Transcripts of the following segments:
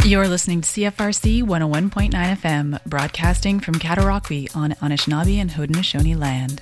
You're listening to CFRC 101.9 FM, broadcasting from Cataraqui on Anishinaabe and Haudenosaunee land.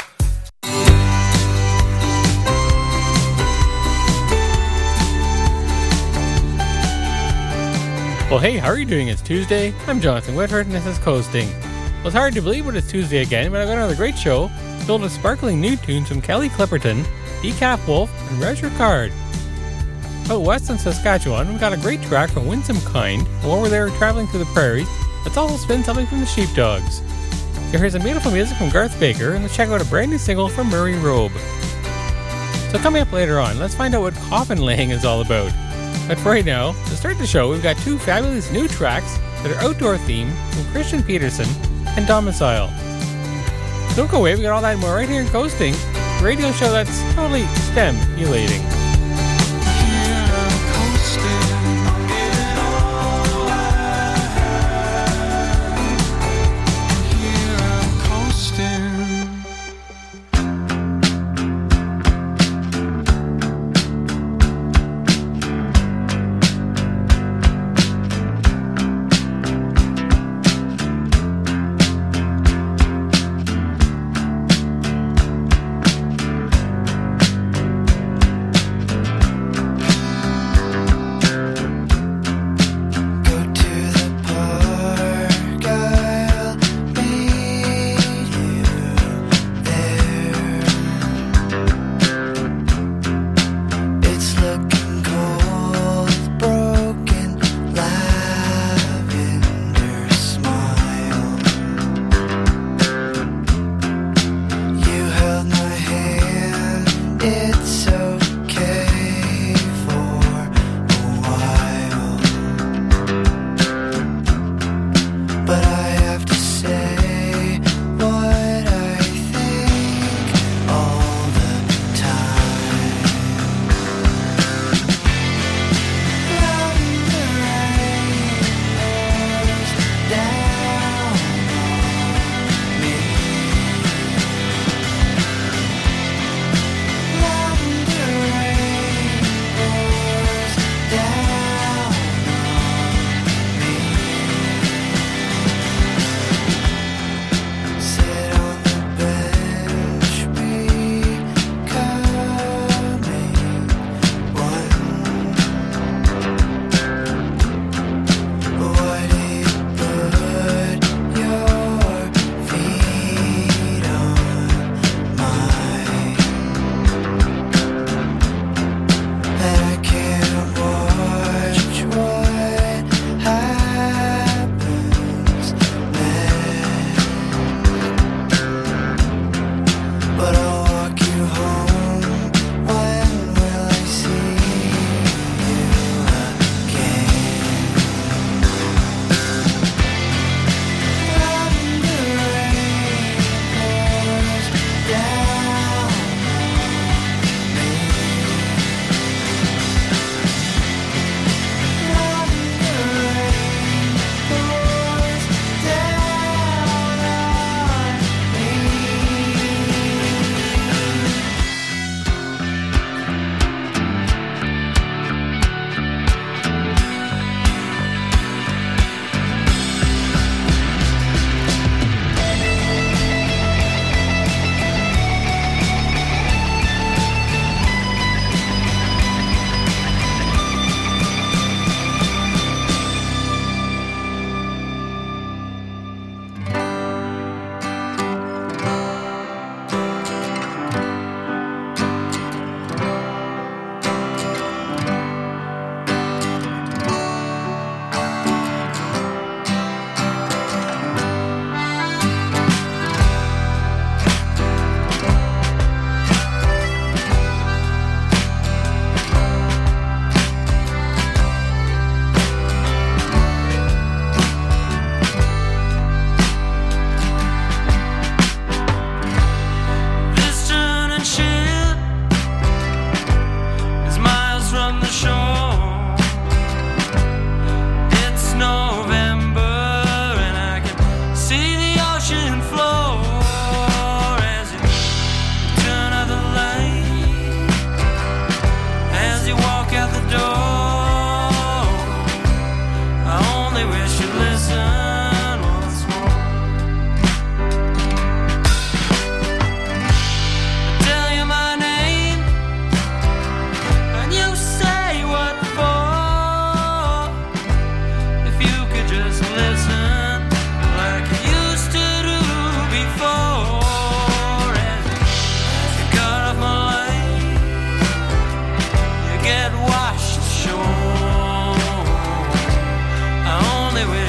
Well, hey, how are you doing? It's Tuesday. I'm Jonathan Whitford, and this is Coasting. Well, it's hard to believe but it's Tuesday again, but I've got another great show filled with sparkling new tunes from Kelly Clipperton, Decaf Wolf, and Reg Ricard. Out west in Saskatchewan, we've got a great track from Winsome Kind, and while we're there traveling through the prairies, let's also spin something from the Sheepdogs. So here's some beautiful music from Garth Baker, and let's check out a brand new single from Murray Robe. So coming up later on, let's find out what coffin laying is all about. But for right now, to start the show, we've got two fabulous new tracks that are outdoor themed from Christian Peterson and Domicile. Don't go away, we got all that and more right here in Coasting, a radio show that's totally stimulating.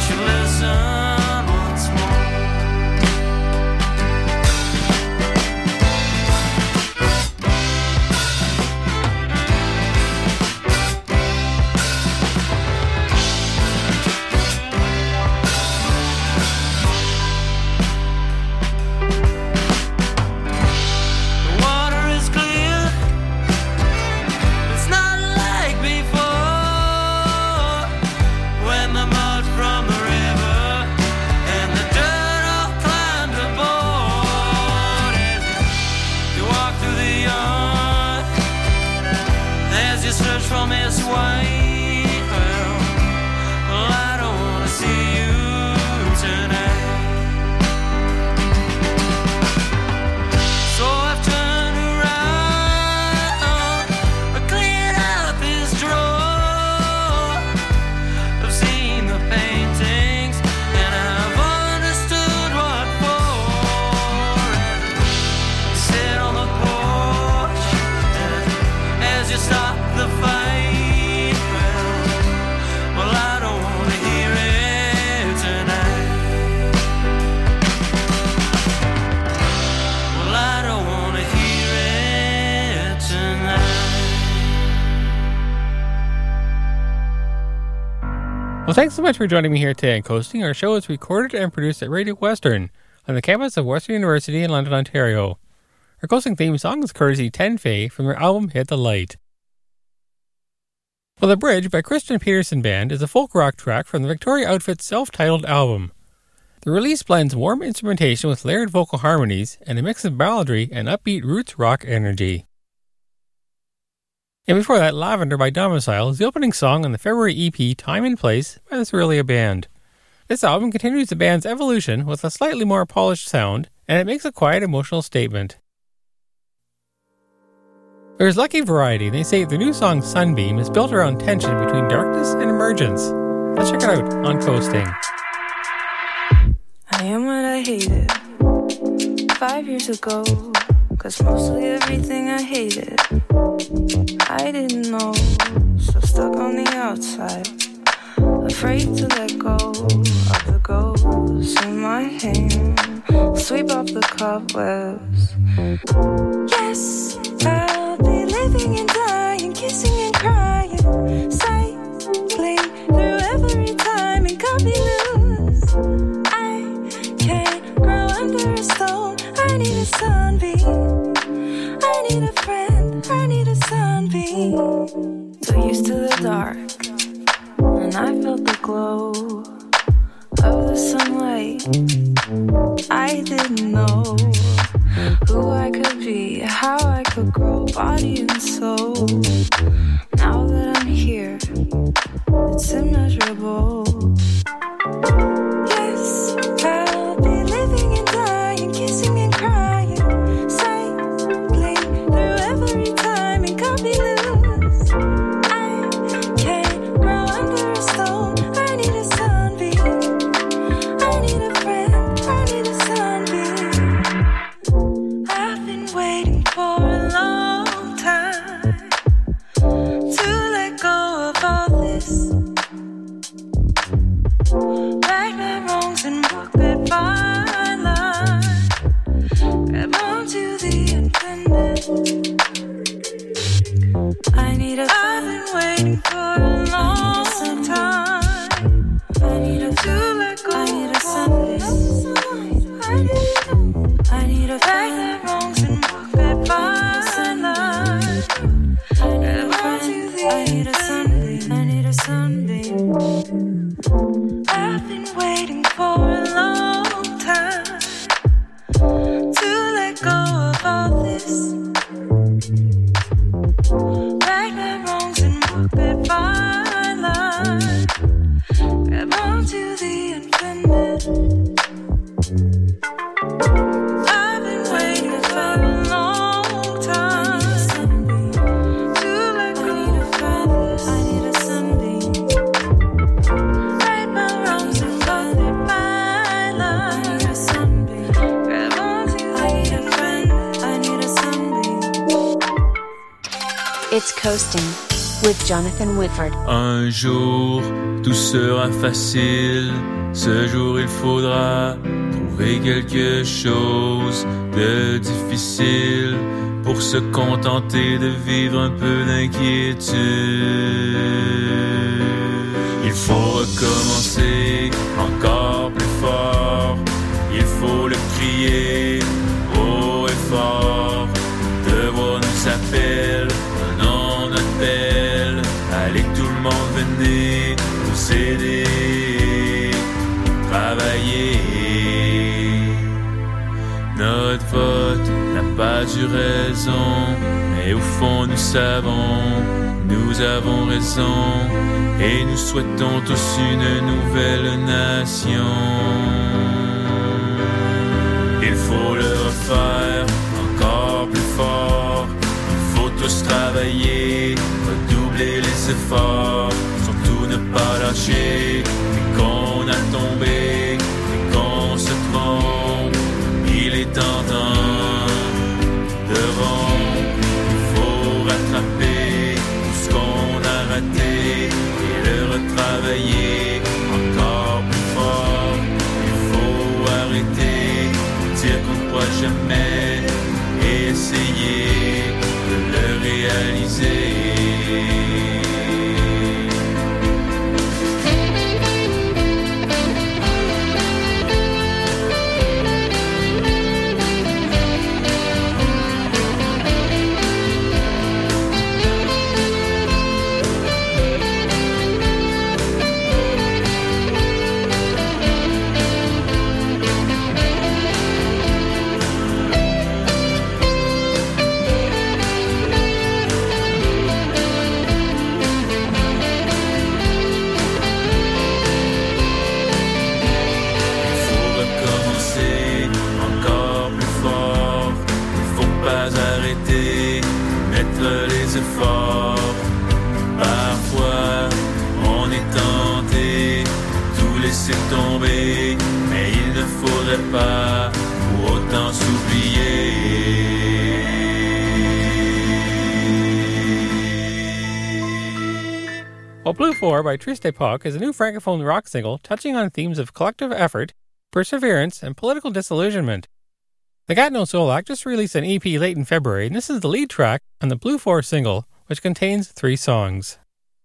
should listen once more. Well, thanks so much for joining me here today on Coasting. Our show is recorded and produced at Radio Western on the campus of Western University in London, Ontario. Our Coasting theme song is courtesy Ten Fay from their album Hit the Light. Well, The Bridge by Christian Peterson Band is a folk rock track from the Victoria Outfit's self-titled album. The release blends warm instrumentation with layered vocal harmonies and a mix of balladry and upbeat roots rock energy. And before that, Lavender by Domicile is the opening song on the February EP Time and Place by the Cerealia Band. This album continues the band's evolution with a slightly more polished sound, and it makes a quiet emotional statement. There's Lucky Variety. They say the new song Sunbeam is built around tension between darkness and emergence. Let's check it out on Coasting. I am what I hated 5 years ago, 'cause mostly everything I hated I didn't know, so stuck on the outside, afraid to let go of the ghosts in my hand, sweep up the cobwebs. Yes, I'll be living and dying, kissing and crying, cycling through every time and cut me loose. I can't grow under a stone, I need a sunbeam, I need a friend, I need a sunbeam. So used to the dark, and I felt the glow of the sunlight. I didn't know who I could be, how I could grow body and soul. Now that I'm here, it's immeasurable. Yes, I'll be living and dying, kissing and crying, cycling through every time and cut me loose. I can't grow under a stone, I need a sunbeam, I need a friend, I need a sunbeam. I've been waiting for a long time to let go of all this. Right my wrongs and walk that fine line. Grab onto the infinite. I need a I've been waiting for a long time. I need a to let go. I need a sunbeam. I need a right my wrongs and walk that fine line. Grab onto the I need a sunbeam. I need a sunbeam. I've been waiting for a long time to let go of all this. Right my wrongs and walk that fine line. Grab onto the infinite. I've been waiting for a long time to let go of all this. I need a sunbeam. Right my wrongs and walk that fine line. I need a sunbeam. Grab onto the infinite. I need a sunbeam. It's Coasting with Jonathan Whitford. Un jour, tout sera facile. Ce jour, il faudra trouver quelque chose de difficile pour se contenter de vivre un peu d'inquiétude. Il faut recommencer encore plus fort. Il faut le crier haut et fort. Devoir nous appelle, un nom appelle. Allez tout le monde, venez nous aider, travailler. Notre vote n'a pas eu raison, mais au fond nous savons, nous avons raison, et nous souhaitons tous une nouvelle nation. Il faut le refaire encore plus fort, il faut tous travailler, redoubler les efforts, surtout ne pas lâcher, et qu'on a tombé, et qu'on se trompe, il est tentant de rompre, il faut rattraper tout ce qu'on a raté, et le retravailler encore plus fort, il faut arrêter, dire qu'on ne croit jamais, et essayer de le réaliser. Les efforts, parfois on est tenté, tout laisser tomber, mais il ne faudrait pas pour autant s'oublier. Well, Blue 4 by Triste Epoque is a new francophone rock single touching on themes of collective effort, perseverance, and political disillusionment. The Got No Soul Act just released an EP late in February, and this is the lead track on the Blue 4 single, which contains 3 songs.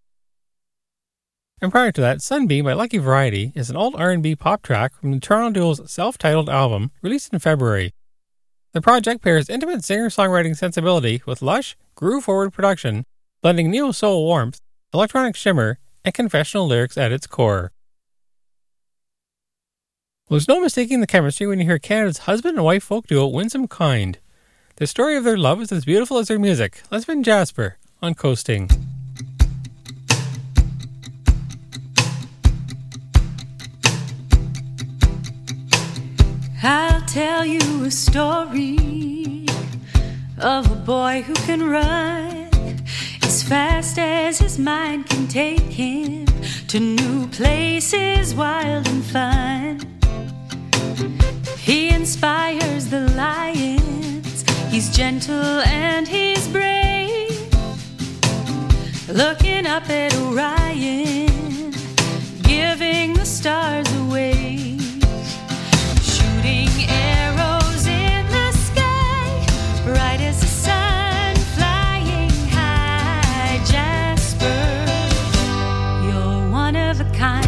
And prior to that, Sunbeam by Lucky Variety is an alt R&B pop track from the Toronto duo's self-titled album, released in February. The project pairs intimate singer-songwriting sensibility with lush, groove-forward production, blending neo-soul warmth, electronic shimmer, and confessional lyrics at its core. Well, there's no mistaking the chemistry when you hear Canada's husband and wife folk duo Winsome Kind. The story of their love is as beautiful as their music. Let's spin Jasper on Coasting. I'll tell you a story of a boy who can run as fast as his mind can take him to new places wild and fun. He inspires the lions, he's gentle and he's brave, looking up at Orion, giving the stars away, shooting arrows in the sky, bright as the sun, flying high. Jasper, you're one of a kind.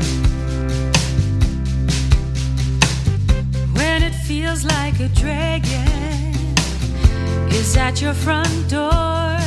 Feels like a dragon is at your front door.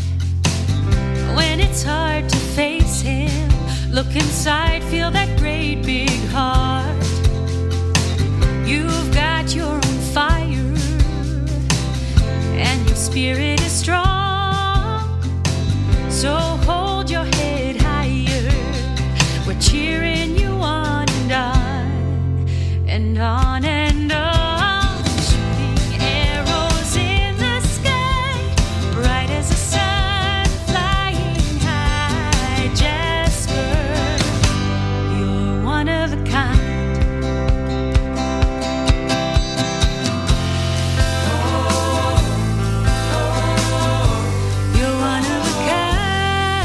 When it's hard to face him, look inside, feel that great big heart. You've got your own fire, and your spirit is strong. So hold your head higher, we're cheering you on and on and on and on. You're one of a kind.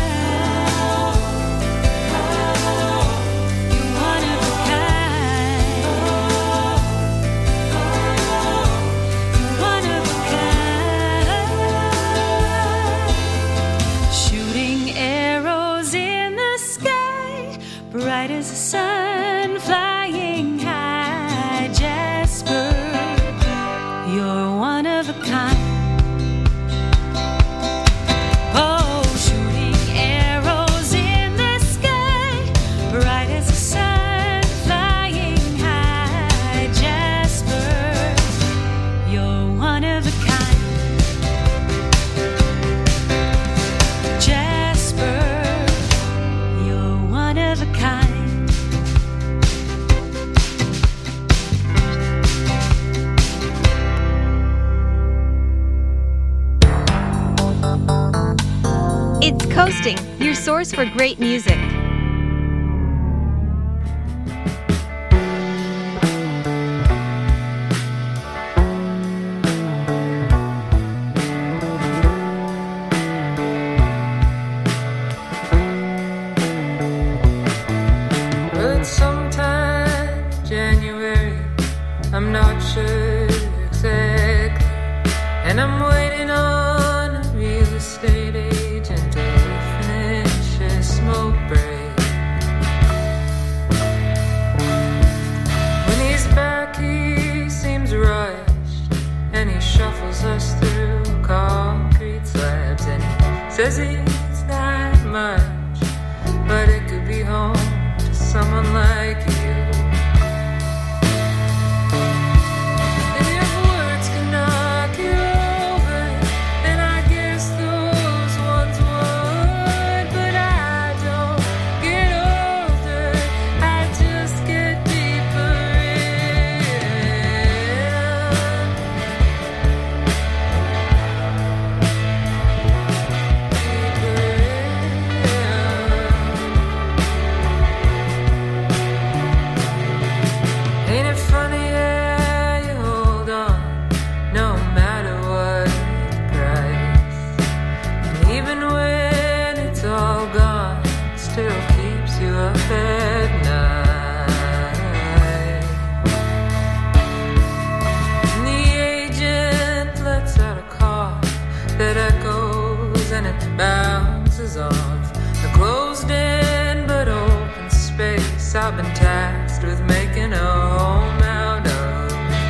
as the sun flying high. Jasper, you're one of a kind. Jasper, you're one of a kind. It's Coasting, your source for great music. Well, it's sometime January, I'm not sure exactly, and I'm waiting on a real estate agent to finish a smoke break. When he's back, he seems rushed, and he shuffles us through concrete slabs, and he says it's not much, but it could be home to someone like you. And if words can knock you over, then I guess those ones would. But I don't get older, I just get deeper in. Ain't it funny how you hold on, no matter what price? And even when it's all gone, it still keeps you up at night. And the agent lets out a call that echoes and it bounces off the closed-in but open space I've been tasked with making a home out of.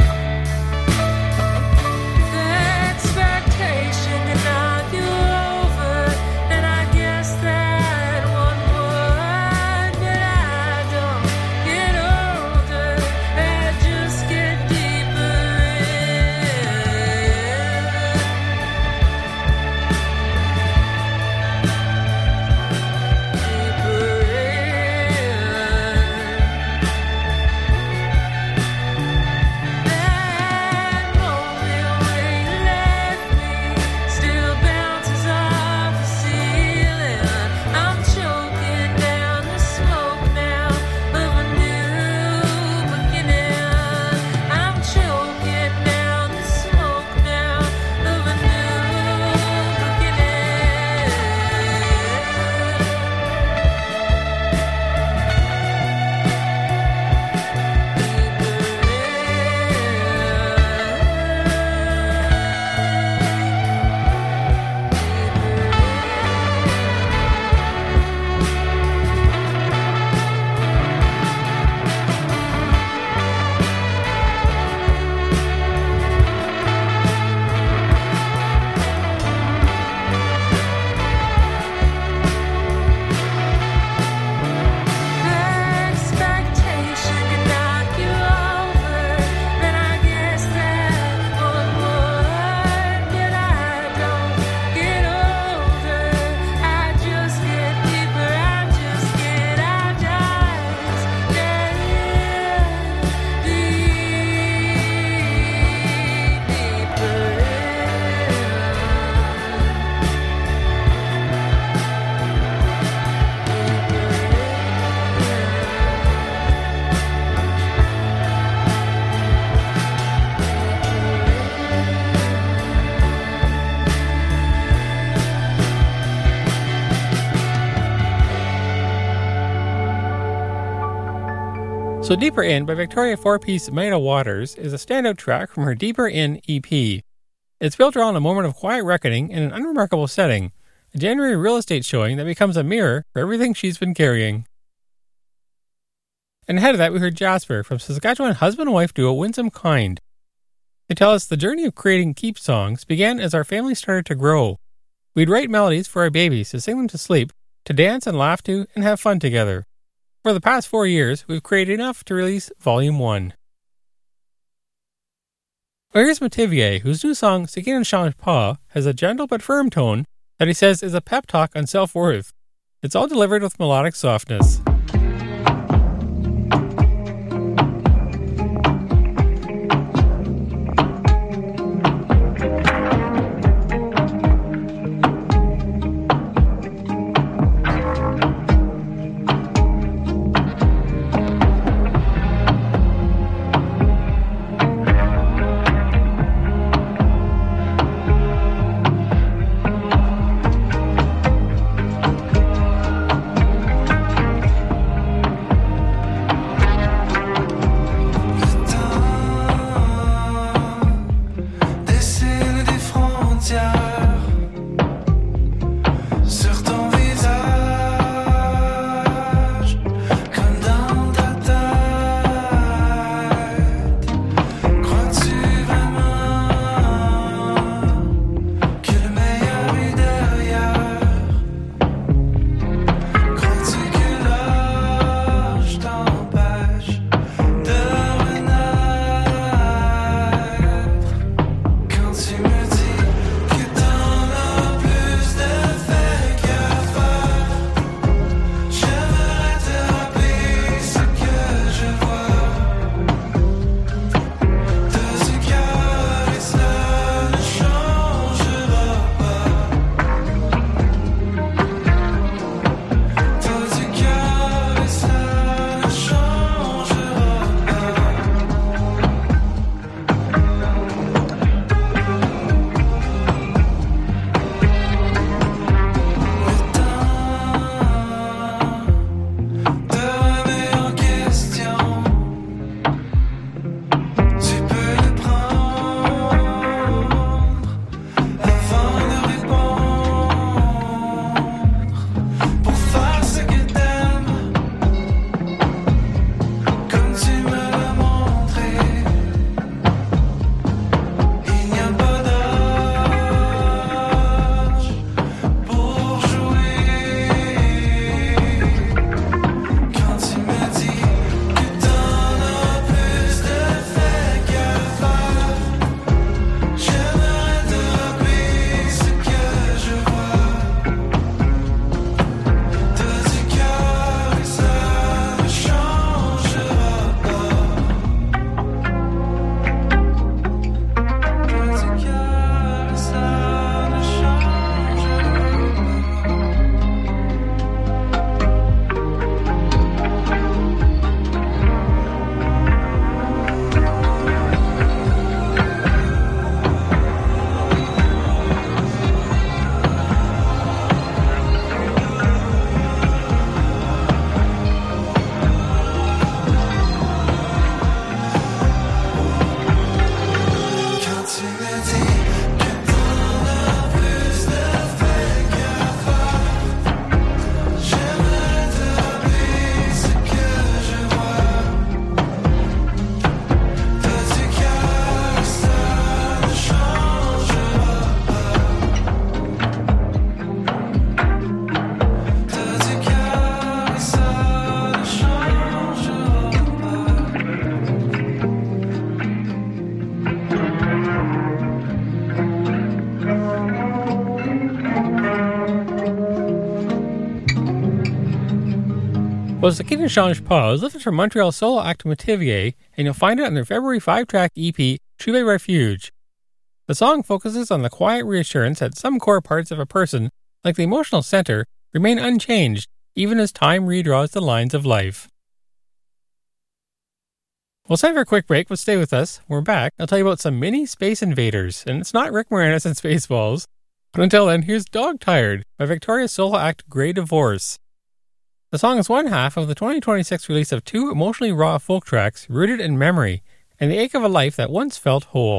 The expectation can knock you over, and I guess that one would. But I don't get older, I just get deeper That moment where you left me still bounces off the ceiling. I'm choking down the smoke now of a new beginning. I'm choking down the smoke now of a new beginning. Expectation can knock you over, then I guess that one would. But I don't get older, I just get deeper, I just get, I just get So Deeper In by Victoria four-piece Maida Waters is a standout track from her Deeper In EP. It's built around a moment of quiet reckoning in an unremarkable setting, a January real estate showing that becomes a mirror for everything she's been carrying. And ahead of that, we heard Jasper from Saskatchewan husband and wife duo Winsome Kind. They tell us the journey of creating Keep songs began as our family started to grow. We'd write melodies for our babies to sing them to sleep, to dance and laugh to, and have fun together. For the past 4 years, we've created enough to release Volume 1. Well, here's Metivier, whose new song, Ce qui ne change pas, has a gentle but firm tone that he says is a pep talk on self-worth. It's all delivered with melodic softness. Well, Ce qui ne change pas is lifted from Montreal solo act Metivier, and you'll find it on their February 5-track EP, Trouver Refuge. The song focuses on the quiet reassurance that some core parts of a person, like the emotional center, remain unchanged, even as time redraws the lines of life. We'll save for a quick break, but stay with us. When we're back, I'll tell you about some mini space invaders, and it's not Rick Moranis and Spaceballs. But until then, here's Dog Tired by Victoria's solo act Grey Divorce. The song is one half of the 2026 release of 2 emotionally raw folk tracks rooted in memory and the ache of a life that once felt whole.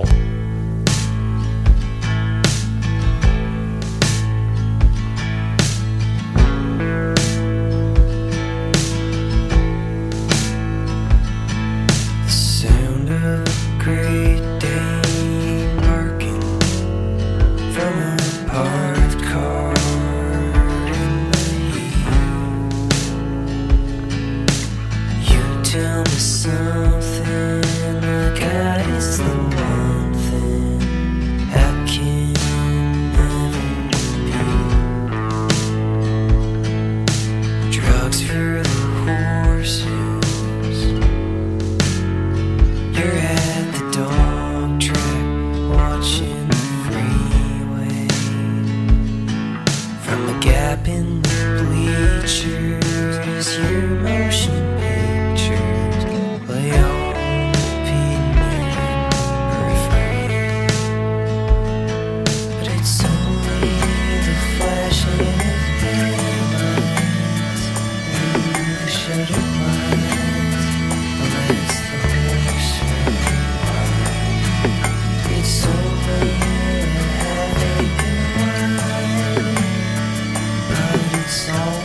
The sound of a Great Dane barking from a parked car in the heat. tell me something like God is the one thing I can never be. Drugs for the horses. You're at the dog track watching the freeway. From a gap in the bleachers, your motion pictures play on repeat near periphery. But it's only the flashing of daylights through the shuttered blinds. That's the horse ride. It's only a half-acre wine, but it's all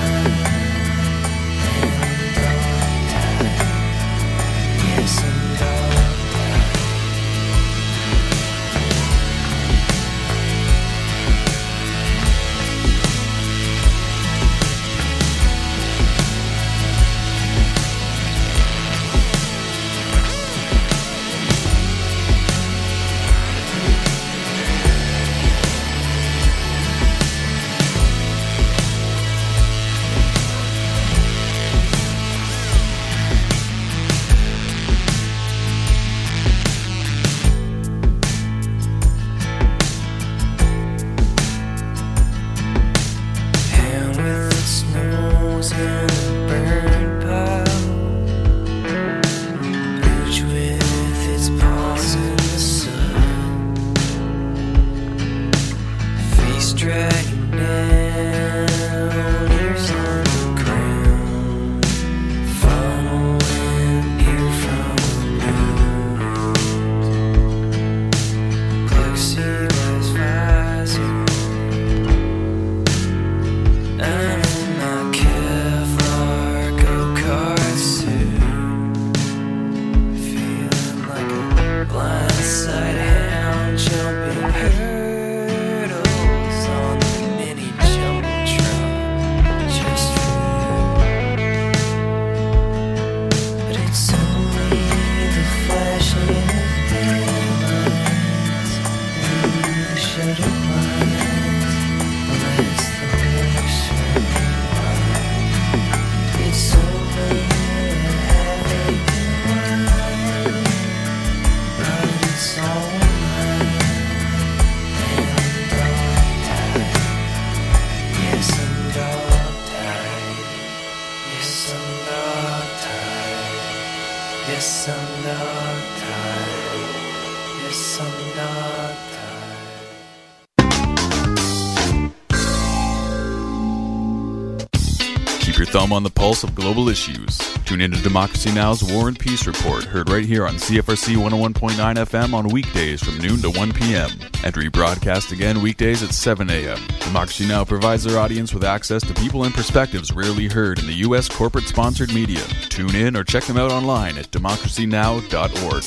Thumb on the pulse of global issues. Tune into Democracy Now!'s War and Peace Report, heard right here on CFRC 101.9 FM on weekdays from noon to 1 p.m. and rebroadcast again weekdays at 7 a.m. Democracy Now! Provides their audience with access to people and perspectives rarely heard in the U.S. corporate-sponsored media. Tune in or check them out online at democracynow.org.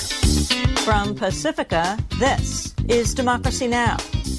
From Pacifica, this is Democracy Now!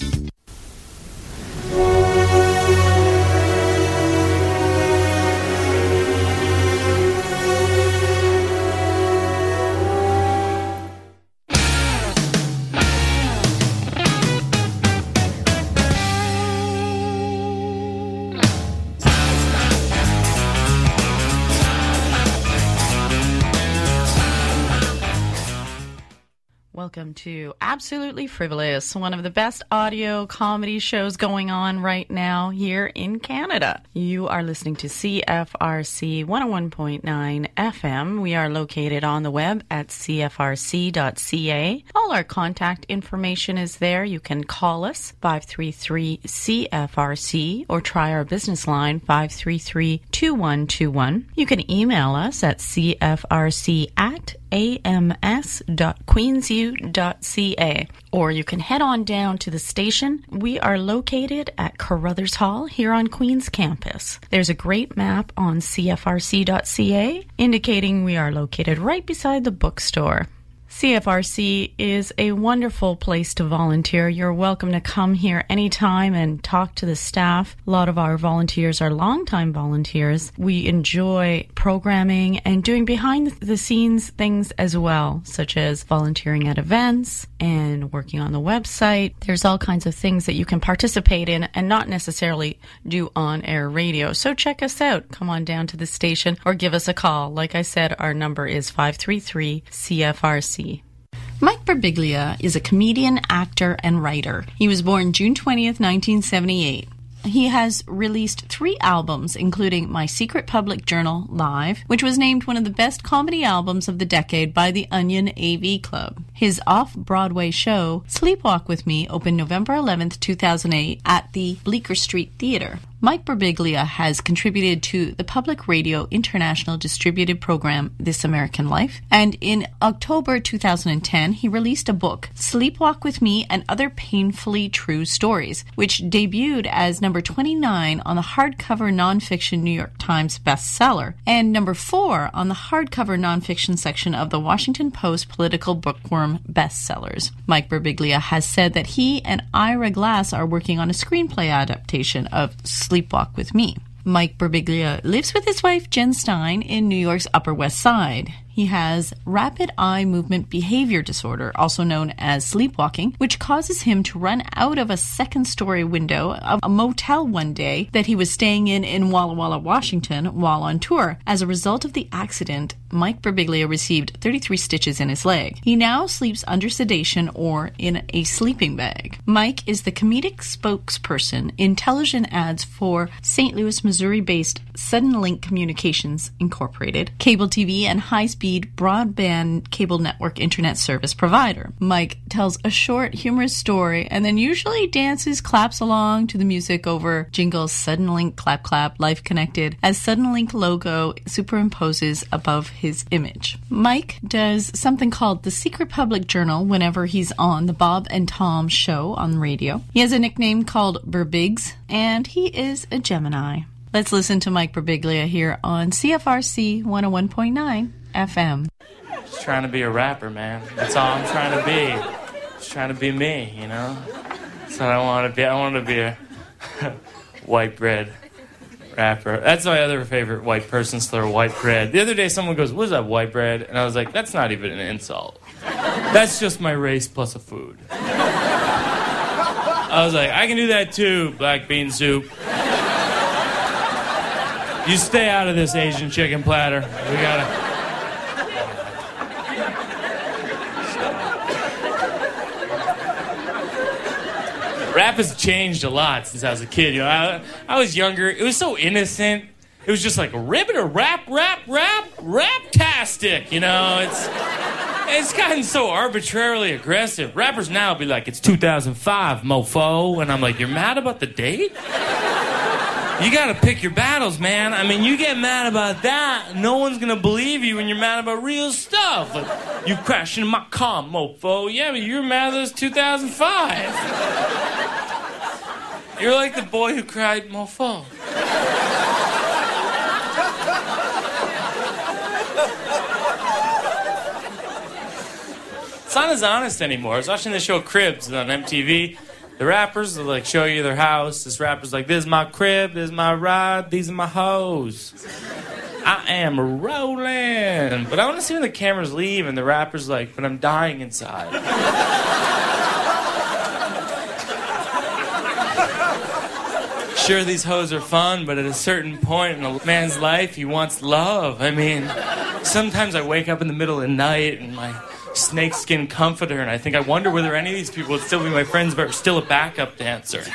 Welcome to Absolutely Frivolous, one of the best audio comedy shows going on right now here in Canada. You are listening to CFRC 101.9 FM. We are located on the web at cfrc.ca. All our contact information is there. You can call us 533-CFRC or try our business line 533-2121. You can email us at cfrc@ams.queensu.ca, or you can head on down to the station. We are located at Carruthers Hall here on Queen's campus. There's a great map on cfrc.ca indicating we are located right beside the bookstore. CFRC is a wonderful place to volunteer. You're welcome to come here anytime and talk to the staff. A lot of our volunteers are longtime volunteers. We enjoy programming and doing behind-the-scenes things as well, such as volunteering at events and working on the website. There's all kinds of things that you can participate in and not necessarily do on-air radio. So check us out. Come on down to the station or give us a call. Like I said, our number is 533-CFRC. Mike Birbiglia is a comedian, actor, and writer. He was born June 20th, 1978. He has released 3 albums, including My Secret Public Journal Live, which was named one of the best comedy albums of the decade by the Onion AV Club. His off-Broadway show, Sleepwalk With Me, opened November 11th, 2008 at the Bleecker Street Theater. Mike Birbiglia has contributed to the Public Radio International distributed program This American Life, and in October 2010, he released a book, Sleepwalk With Me and Other Painfully True Stories, which debuted as number 29 on the hardcover nonfiction New York Times bestseller, and number 4 on the hardcover nonfiction section of the Washington Post Political Bookworm bestsellers. Mike Birbiglia has said that he and Ira Glass are working on a screenplay adaptation of Sleepwalk With Me. Mike Birbiglia lives with his wife Jen Stein in New York's Upper West Side. He has rapid eye movement behavior disorder, also known as sleepwalking, which causes him to run out of a second-story window of a motel one day that he was staying in Walla Walla, Washington, while on tour. As a result of the accident, Mike Birbiglia received 33 stitches in his leg. He now sleeps under sedation or in a sleeping bag. Mike is the comedic spokesperson in television ads for St. Louis, Missouri-based Sudden Link Communications Incorporated, cable TV and high-speed broadband cable network internet service provider. Mike tells a short, humorous story and then usually claps along to the music over jingles Sudden Link, Clap Clap, Life Connected, as Sudden Link logo superimposes above his image. Mike does something called the Secret Public Journal whenever he's on the Bob and Tom show on radio. He has a nickname called Birbigs, and he is a Gemini. Let's listen to Mike Birbiglia here on CFRC 101.9 FM. Just trying to be a rapper, man. That's all I'm trying to be. Just trying to be me, you know? That's what I want to be. I want to be a white bread rapper. That's my other favorite white person slur, white bread. The other day someone goes, "What is that, white bread?" And I was like, that's not even an insult. That's just my race plus a food. I was like, I can do that too, black bean soup. You stay out of this Asian chicken platter. We gotta... Rap has changed a lot since I was a kid. You know, I was younger. It was so innocent. It was just like a ribbit or rap-tastic. You know, it's gotten so arbitrarily aggressive. Rappers now be like, it's 2005, mofo. And I'm like, you're mad about the date? You gotta pick your battles, man. I mean, you get mad about that, no one's gonna believe you when you're mad about real stuff. Like, you crashed into my car, mofo. Yeah, but you were mad that it was 2005. You're like the boy who cried, mofo. It's not as honest anymore. I was watching the show Cribs on MTV. The rappers will like show you their house. This rapper's like, this is my crib, this is my ride, these are my hoes. I am rolling. But I want to see when the cameras leave and the rapper's like, but I'm dying inside. Sure, these hoes are fun, but at a certain point in a man's life, he wants love. I mean, sometimes I wake up in the middle of the night and my snakeskin comforter, and I wonder whether any of these people would still be my friends, but are still a backup dancer.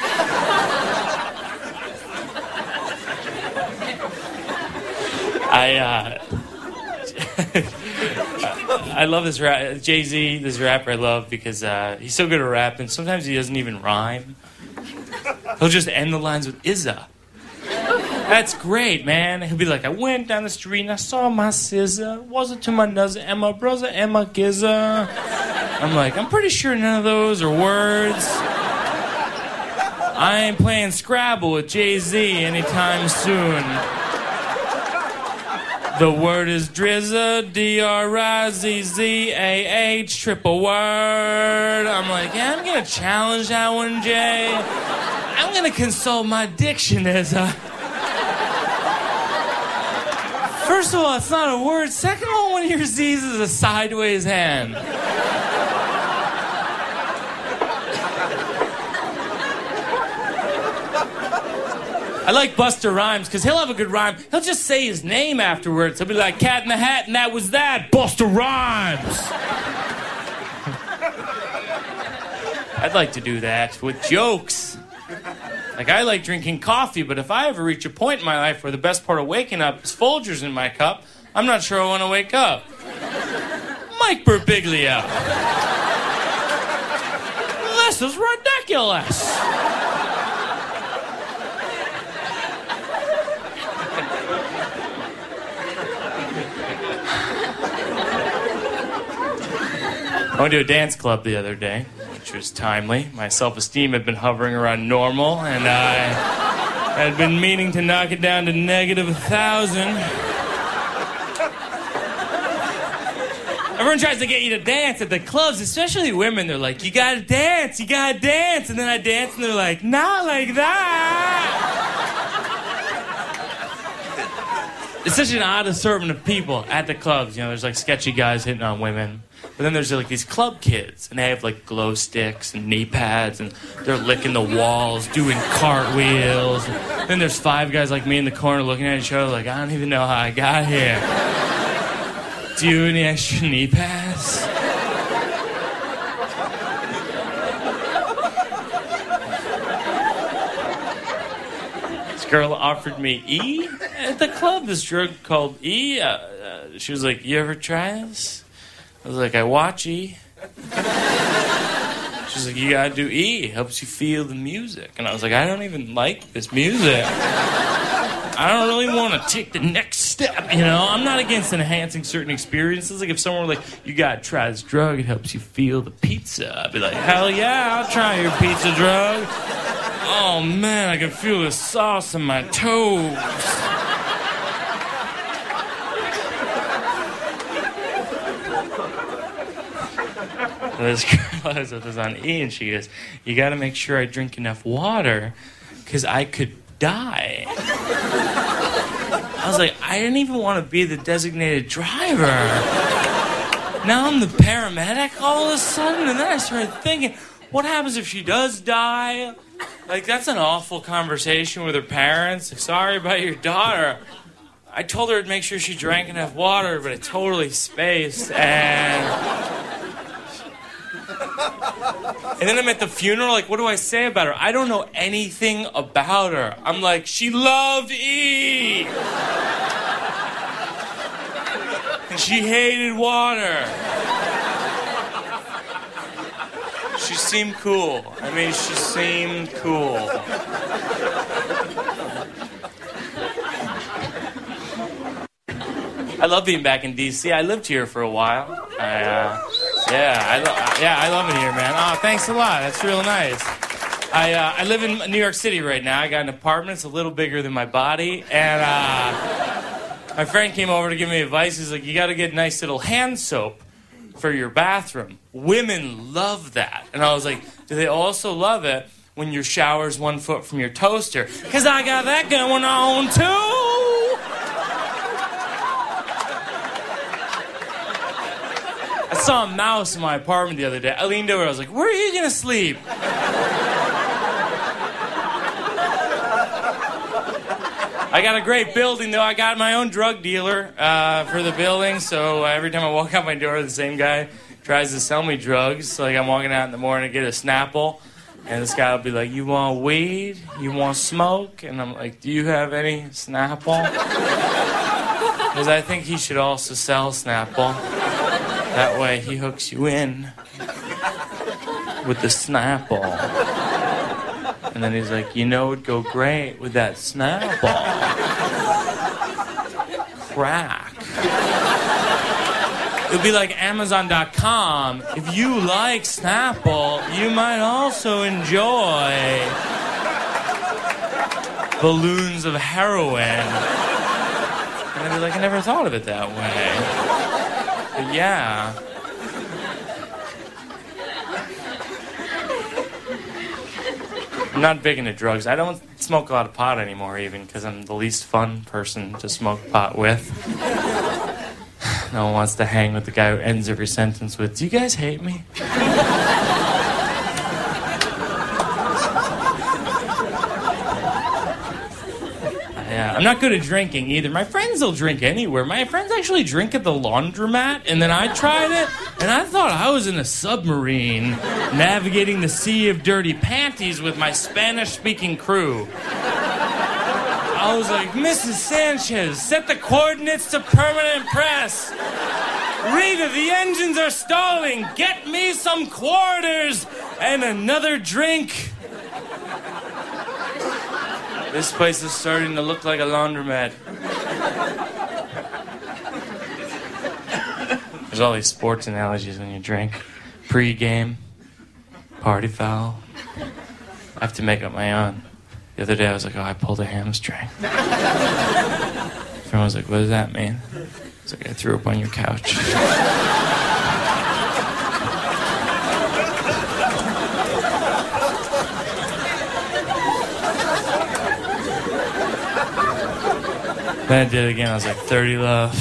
I love this Jay-Z, this rapper I love, because he's so good at rapping. Sometimes he doesn't even rhyme. He'll just end the lines with Izza. That's great, man. He'll be like, I went down the street and I saw my scissor. Wasn't to my nuzzer and my brother and my gizzer. I'm like, I'm pretty sure none of those are words. I ain't playing Scrabble with Jay-Z anytime soon. The word is Drizza, D-R-I-Z-Z-A-H, triple word. I'm like, yeah, I'm going to challenge that one, Jay. I'm going to consult my diction as a... First of all, it's not a word. Second of all, one of your Z's is a sideways hand. I like Busta Rhymes because he'll have a good rhyme. He'll just say his name afterwards. He'll be like, Cat in the Hat, and that was that, Busta Rhymes. I'd like to do that with jokes. Like, I like drinking coffee, but if I ever reach a point in my life where the best part of waking up is Folgers in my cup, I'm not sure I want to wake up. Mike Birbiglia. This is ridiculous. I went to a dance club the other day, which was timely. My self-esteem had been hovering around normal, and I had been meaning to knock it down to negative 1,000. Everyone tries to get you to dance at the clubs, especially women. They're like, you gotta dance, you gotta dance. And then I dance, and they're like, not like that. It's such an odd assortment of people at the clubs. You know, there's like sketchy guys hitting on women. But then there's like these club kids, and they have like glow sticks and knee pads, and they're licking the walls, doing cartwheels. And then there's 5 guys like me in the corner looking at each other like, I don't even know how I got here. Do you have any extra knee pads? This girl offered me E at the club, this drug called E. She was like, you ever try this? I was like, I watch E. She's like, you gotta do E. It helps you feel the music. And I was like, I don't even like this music. I don't really want to take the next step, you know? I'm not against enhancing certain experiences. Like, if someone were like, you gotta try this drug, it helps you feel the pizza. I'd be like, hell yeah, I'll try your pizza drug. Oh, man, I can feel the sauce in my toes. This girl was on E, and she goes, you got to make sure I drink enough water because I could die. I was like, I didn't even want to be the designated driver. Now I'm the paramedic all of a sudden, and then I started thinking, what happens if she does die? Like, that's an awful conversation with her parents. Like, sorry about your daughter. I told her to make sure she drank enough water, but I totally spaced, And then I'm at the funeral, like, what do I say about her? I don't know anything about her. I'm like, she loved E! And she hated water. She seemed cool. I mean, she seemed cool. I love being back in D.C. I lived here for a while. I love it here, man. Oh, thanks a lot. That's real nice. I live in New York City right now. I got an apartment. It's a little bigger than my body. And my friend came over to give me advice. He's like, you got to get nice little hand soap for your bathroom. Women love that. And I was like, do they also love it when your shower's 1 foot from your toaster? Because I got that going on, too. I saw a mouse in my apartment the other day. I leaned over. I was like, where are you going to sleep? I got a great building, though. I got my own drug dealer for the building. So every time I walk out my door, the same guy tries to sell me drugs. So, like, I'm walking out in the morning to get a Snapple. And this guy will be like, you want weed? You want smoke? And I'm like, do you have any Snapple? Because I think he should also sell Snapple. That way he hooks you in with the Snapple. And then he's like, you know it'd go great with that Snapple. Crack. It'll be like Amazon.com. If you like Snapple, you might also enjoy balloons of heroin. And I'd be like, I never thought of it that way. But yeah. I'm not big into drugs. I don't smoke a lot of pot anymore, even, because I'm the least fun person to smoke pot with. No one wants to hang with the guy who ends every sentence with, "Do you guys hate me?" Yeah, I'm not good at drinking either. My friends will drink anywhere. My friends actually drink at the laundromat, and then I tried it, and I thought I was in a submarine navigating the sea of dirty panties with my Spanish-speaking crew. I was like, "Mrs. Sanchez, set the coordinates to permanent press. Rita, the engines are stalling. Get me some quarters and another drink." This place is starting to look like a laundromat. There's all these sports analogies when you drink. Pre-game, party foul. I have to make up my own. The other day I was like, "Oh, I pulled a hamstring." My friend was like, "What does that mean?" I was like, "I threw up on your couch." Then I did it again. I was like, 30 love.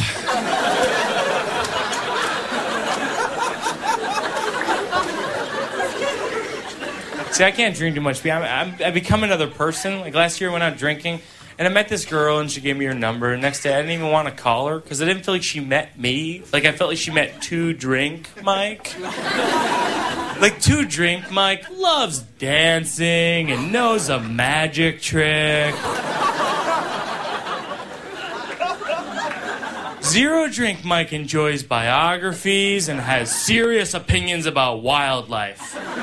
See, I can't drink too much. I become another person. Like last year I went out drinking, and I met this girl, and she gave me her number. And next day I didn't even want to call her because I didn't feel like she met me. Like I felt like she met 2 Drink Mike. Like 2 Drink Mike loves dancing and knows a magic trick. 0 Drink Mike enjoys biographies and has serious opinions about wildlife.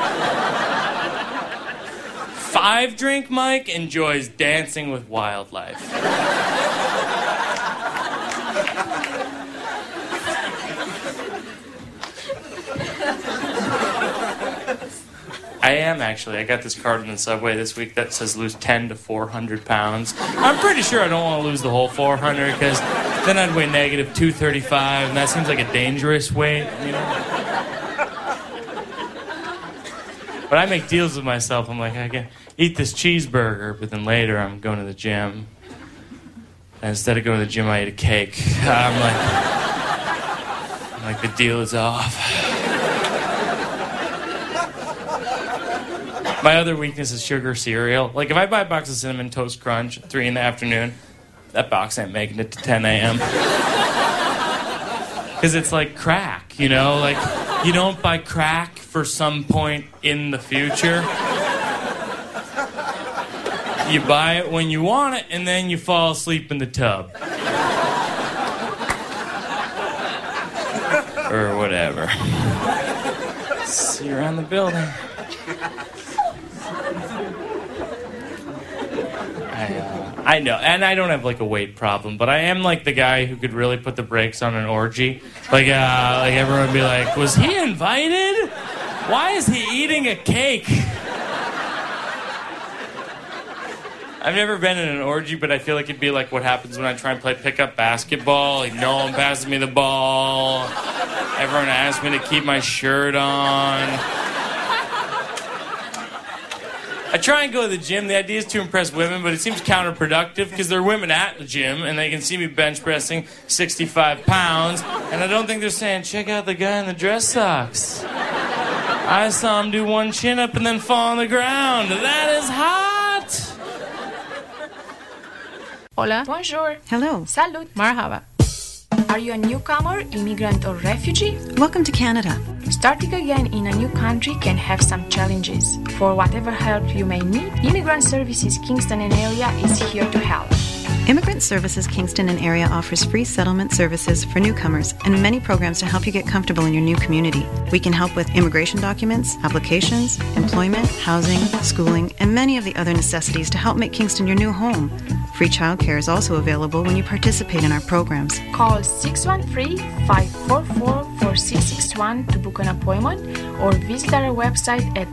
5 Drink Mike enjoys dancing with wildlife. I am, actually. I got this card in the subway this week that says lose 10 to 400 pounds. I'm pretty sure I don't want to lose the whole 400 because then I'd weigh negative 235, and that seems like a dangerous weight, you know? But I make deals with myself. I'm like, I can eat this cheeseburger, but then later I'm going to the gym. And instead of going to the gym, I eat a cake. I'm like, the deal is off. My other weakness is sugar cereal. Like, if I buy a box of Cinnamon Toast Crunch at 3 in the afternoon, that box ain't making it to 10 a.m. Because it's like crack, you know? Like, you don't buy crack for some point in the future. You buy it when you want it, and then you fall asleep in the tub. Or whatever. See you around the building. I know, and I don't have like a weight problem, but I am like the guy who could really put the brakes on an orgy. Like everyone would be like, "Was he invited? Why is he eating a cake?" I've never been in an orgy, but I feel like it'd be like what happens when I try and play pickup basketball. Like, no one passes me the ball. Everyone asks me to keep my shirt on. I try and go to the gym. The idea is to impress women, but it seems counterproductive because there are women at the gym and they can see me bench pressing 65 pounds, and I don't think they're saying, "Check out the guy in the dress socks. I saw him do 1 chin-up and then fall on the ground. That is hot." Hola. Bonjour. Hello. Salud. Marhaba. Are you a newcomer, immigrant, or refugee? Welcome to Canada. Starting again in a new country can have some challenges. For whatever help you may need, Immigrant Services Kingston and Area is here to help. Immigrant Services Kingston and Area offers free settlement services for newcomers and many programs to help you get comfortable in your new community. We can help with immigration documents, applications, employment, housing, schooling, and many of the other necessities to help make Kingston your new home. Free childcare is also available when you participate in our programs. Call 613-544-4661 to book an appointment or visit our website at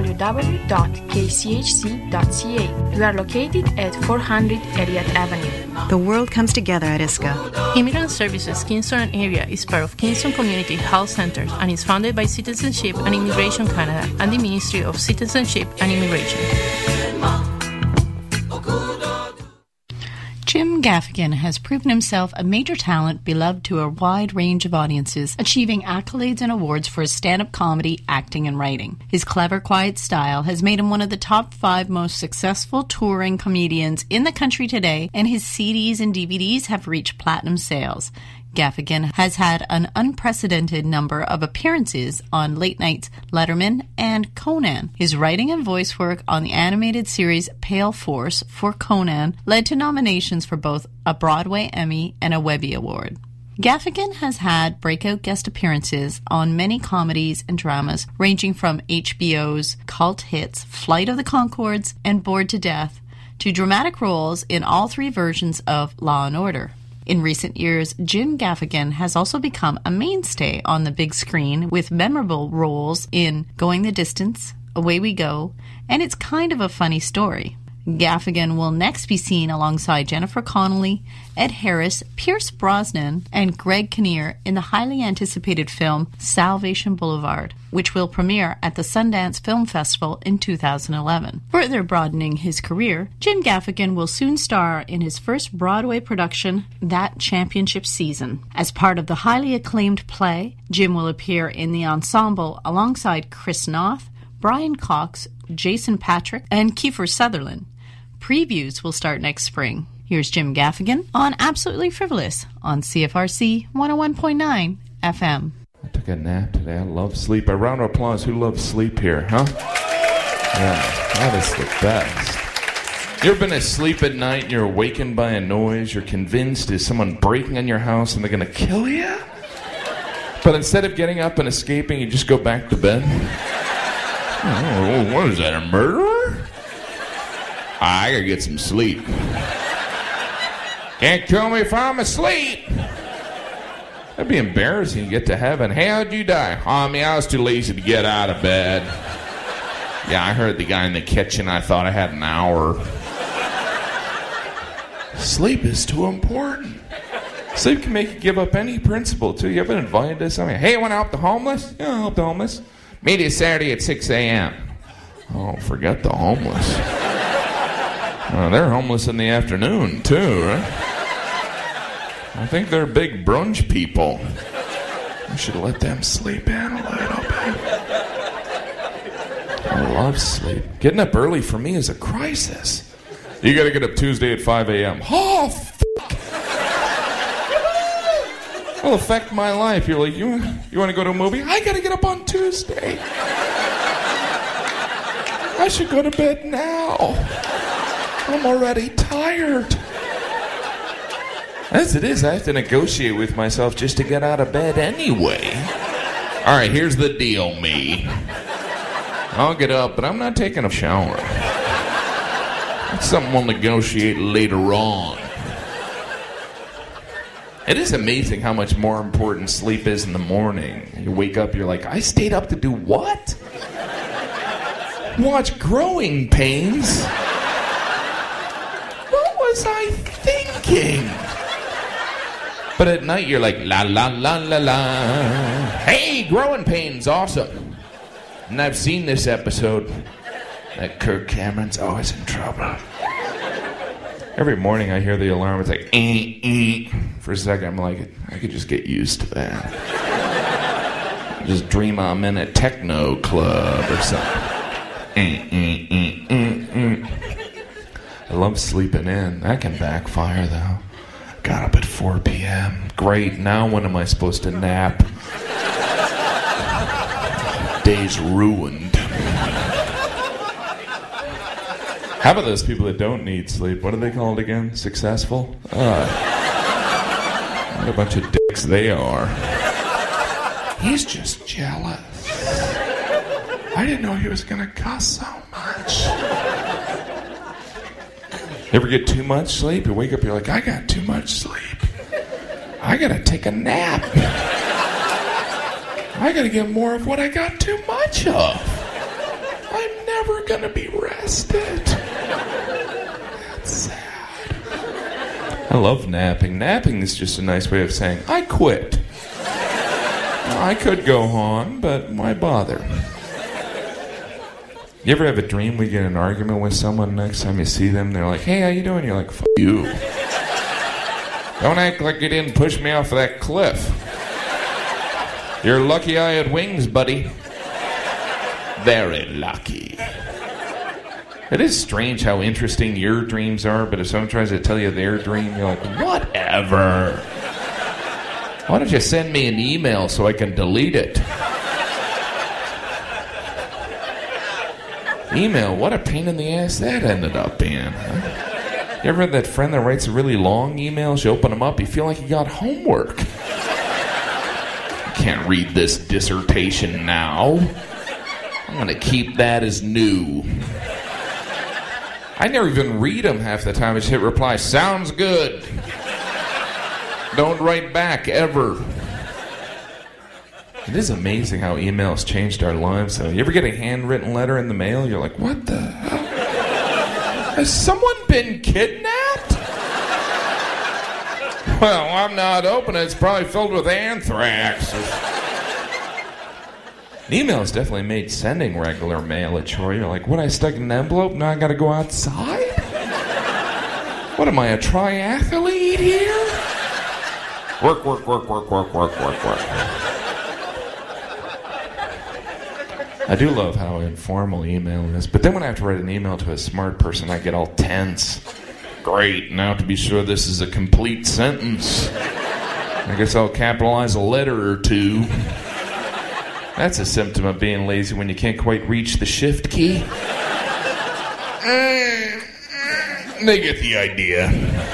www.kchc.ca. We are located at 400 Elliott Avenue. The world comes together at ISCA. Immigrant Services Kingston and Area is part of Kingston Community Health Centers and is funded by Citizenship and Immigration Canada and the Ministry of Citizenship and Immigration. Jim Gaffigan has proven himself a major talent beloved to a wide range of audiences, achieving accolades and awards for his stand-up comedy, acting, and writing. His clever, quiet style has made him one of the top 5 most successful touring comedians in the country today, and his CDs and DVDs have reached platinum sales. Gaffigan has had an unprecedented number of appearances on late nights Letterman and Conan. His writing and voice work on the animated series Pale Force for Conan led to nominations for both a Broadway Emmy and a Webby Award. Gaffigan has had breakout guest appearances on many comedies and dramas, ranging from HBO's cult hits Flight of the Conchords and Bored to Death, to dramatic roles in all 3 versions of Law & Order. In recent years, Jim Gaffigan has also become a mainstay on the big screen with memorable roles in Going the Distance, Away We Go, and It's Kind of a Funny Story. Gaffigan will next be seen alongside Jennifer Connelly, Ed Harris, Pierce Brosnan, and Greg Kinnear in the highly anticipated film Salvation Boulevard, which will premiere at the Sundance Film Festival in 2011. Further broadening his career, Jim Gaffigan will soon star in his first Broadway production, That Championship Season. As part of the highly acclaimed play, Jim will appear in the ensemble alongside Chris Noth, Brian Cox, Jason Patrick, and Kiefer Sutherland. Previews will start next spring. Here's Jim Gaffigan on Absolutely Frivolous on CFRC 101.9 FM. I took a nap today. I love sleep. A round of applause. Who loves sleep here, huh? Yeah, that is the best. You ever been asleep at night and you're awakened by a noise? You're convinced is someone breaking in your house and they're going to kill you? But instead of getting up and escaping, you just go back to bed? Oh, what is that, a murderer? I gotta get some sleep. Can't kill me if I'm asleep. That'd be embarrassing. You get to heaven. Hey, how'd you die? I was too lazy to get out of bed. Yeah, I heard the guy in the kitchen. I thought I had an hour. Sleep is too important. Sleep can make you give up any principle, too. You ever been invited to something? Hey, you want to help the homeless? Yeah, I'll help the homeless. Meet you Saturday at 6 a.m. Oh, forget the homeless. They're homeless in the afternoon, too, right? I think they're big brunch people. I should let them sleep in a little bit. I love sleep. Getting up early for me is a crisis. You gotta get up Tuesday at 5 a.m. Oh, will affect my life. You're like, you want to go to a movie? I gotta get up on Tuesday. I should go to bed now. I'm already tired. As it is, I have to negotiate with myself just to get out of bed anyway. All right, here's the deal, me. I'll get up, but I'm not taking a shower. That's something we'll negotiate later on. It is amazing how much more important sleep is in the morning. You wake up, you're like, I stayed up to do what? Watch Growing Pains? What was I thinking? But at night, you're like, la la la la la. Hey, Growing Pains, awesome. And I've seen this episode. That Kirk Cameron's always in trouble. Every morning I hear the alarm, it's like, For a second, I'm like, I could just get used to that. Just dream I'm in a techno club or something. I love sleeping in. That can backfire, though. Got up at 4 p.m. Great, now when am I supposed to nap? Day's ruined. How about those people that don't need sleep? What are they called again? Successful? What a bunch of dicks they are. He's just jealous. I didn't know he was going to cuss so much. You ever get too much sleep? You wake up, you're like, I got too much sleep. I got to take a nap. I got to get more of what I got too much of. I'm never going to be rested. That's sad. I love napping. Napping is just a nice way of saying, I quit. I could go on, but why bother? You ever have a dream where you get in an argument with someone next time you see them? They're like, hey, how you doing? You're like, f*** you. Don't act like you didn't push me off of that cliff. You're lucky I had wings, buddy. Very lucky. It is strange how interesting your dreams are, but if someone tries to tell you their dream, you're like, whatever. Why don't you send me an email so I can delete it? Email, what a pain in the ass that ended up being. Huh? You ever had that friend that writes really long emails? You open them up, you feel like you got homework. I can't read this dissertation now. I'm going to keep that as new. I never even read them half the time. I just hit reply. Sounds good. Don't write back, ever. It is amazing how emails changed our lives, though. You ever get a handwritten letter in the mail? You're like, what the hell? Has someone been kidnapped? Well, I'm not opening it. It's probably filled with anthrax. Emails definitely made sending regular mail a chore. You're like, what, I stuck in an envelope? Now I gotta go outside? What am I, a triathlete here? Work. I do love how informal email is, but then when I have to write an email to a smart person, I get all tense. Great, now to be sure this is a complete sentence. I guess I'll capitalize a letter or two. That's a symptom of being lazy when you can't quite reach the shift key. They get the idea.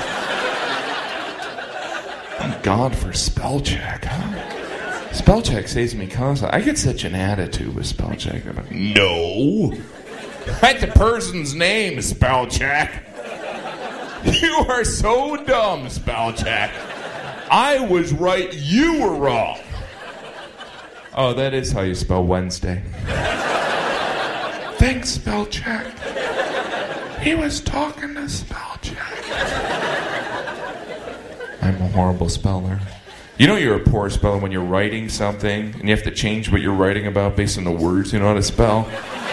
Thank God for spell check, huh? Spell check saves me constantly. I get such an attitude with spell check. I'm like, no. That's the person's name, spell check. You are so dumb, spell check. I was right, you were wrong. Oh, that is how you spell Wednesday. Thanks, spell check. He was talking to spell check. I'm a horrible speller. You know you're a poor speller when you're writing something and you have to change what you're writing about based on the words you know how to spell.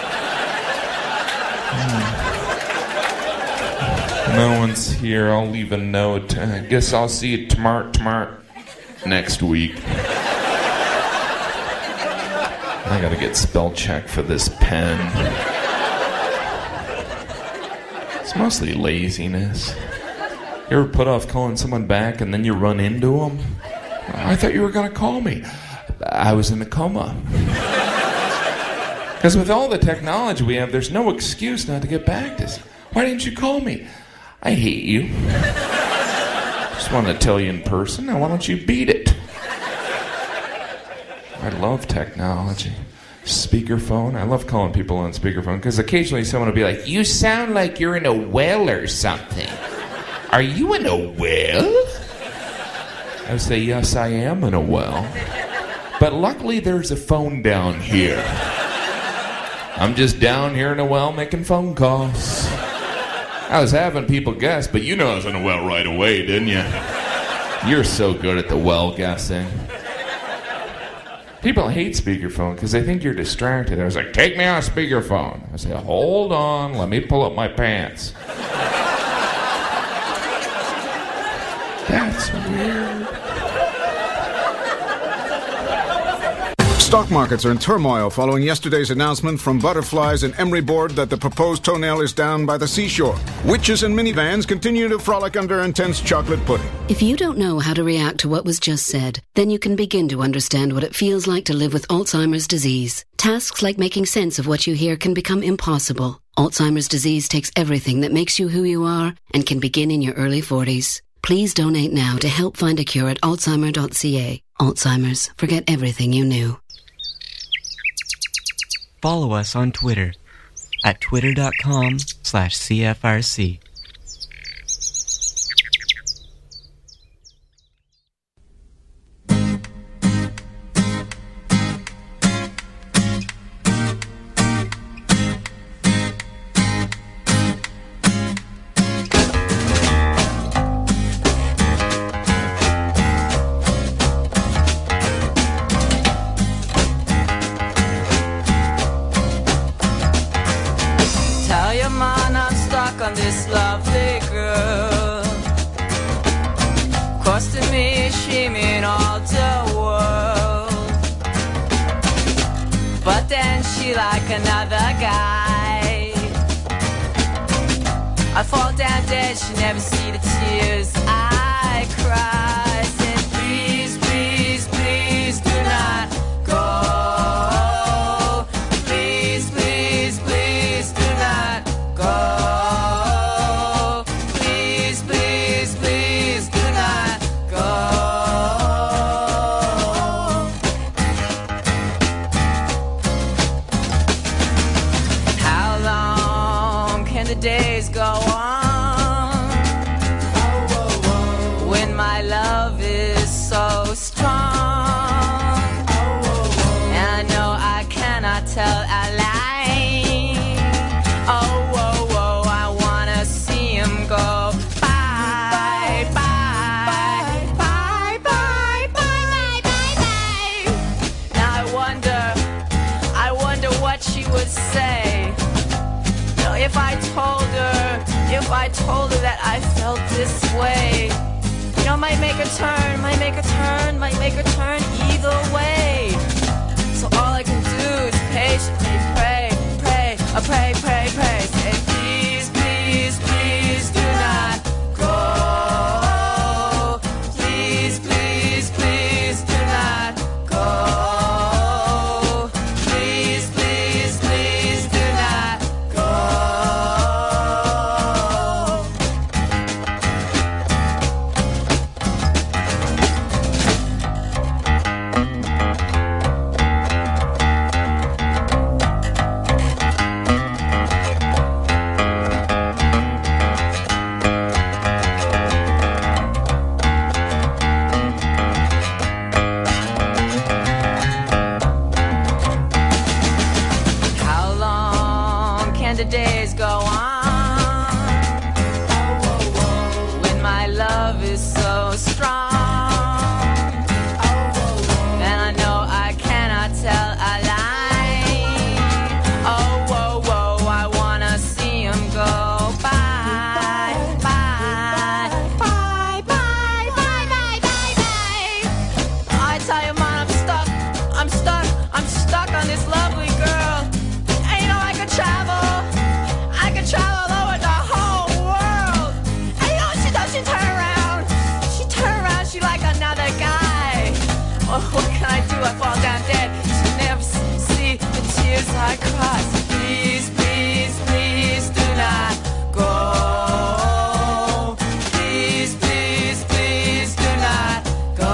No one's here. I'll leave a note. I guess I'll see you tomorrow next week. I gotta get spell check for this pen. It's mostly laziness. You ever put off calling someone back and then you run into them? I thought you were gonna call me. I was in a coma. Because with all the technology we have, there's no excuse not to get back to us. Why didn't you call me? I hate you. Just want to tell you in person. Now why don't you beat it? I love technology. Speakerphone. I love calling people on speakerphone because occasionally someone will be like, you sound like you're in a well or something. Are you in a well? I would say, yes, I am in a well. But luckily there's a phone down here. I'm just down here in a well making phone calls. I was having people guess, but you know I was in a well right away, didn't you? You're so good at the well guessing. People hate speakerphone because they think you're distracted. I was like, take me off speakerphone. I say, hold on, let me pull up my pants. That's weird. Stock markets are in turmoil following yesterday's announcement from Butterflies and Emery Board that the proposed toenail is down by the seashore. Witches and minivans continue to frolic under intense chocolate pudding. If you don't know how to react to what was just said, then you can begin to understand what it feels like to live with Alzheimer's disease. Tasks like making sense of what you hear can become impossible. Alzheimer's disease takes everything that makes you who you are and can begin in your early 40s. Please donate now to help find a cure at alzheimer.ca. Alzheimer's. Forget everything you knew. Follow us on Twitter at twitter.com/CFRC. Close to me, she mean all the world. But then she like another guy. I fall down dead, she never see the tears I cry. Said please, please, please do not go. Please, please, please do not go. Please, please, please do not go. How long can the days go on when my love is so strong? And I know I cannot tell a lie. Oh, oh, oh, I wanna see him go. Bye, bye, bye, bye, bye, bye, bye, bye. Now I wonder what she would say. No, if I told her that I felt this way. You know, might make her turn either way. So all I can do is patiently pray. Say please, please, please do not go. Please, please, please do not go. Please, please, please do not go. How long can the days go on when my love is so strong? And I know I cannot tell a lie. Oh, whoa, whoa, I wanna see him go. Bye, bye, bye, bye, bye, bye, bye, bye. I tell you, man, I'm stuck on this lovely girl. And you know, I could travel all over the whole world. And you know what she does? She turn around, she like another guy. Oh, what can I do? I fall down dead. She never see the tears I cry. So please, please, please do not go. Please, please, please do not go.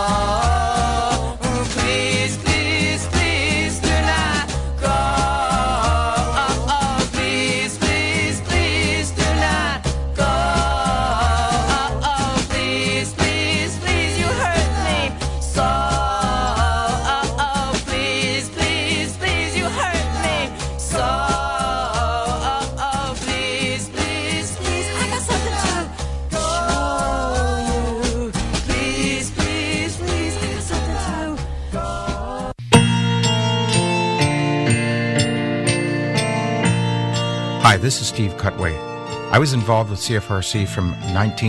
Please, please, please do not go. Oh, oh, please, please, please do not go. Oh, oh, please, please, please, you hurt me so. Oh, oh, please, please, please, you hurt me so. Oh, oh, please, please, please, I got something to show you. Please, please, please, I got something to. Hi, this is Steve Cutway. I was involved with CFRC from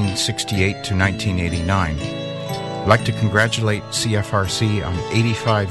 1968 to 1989. I'd like to congratulate CFRC on 85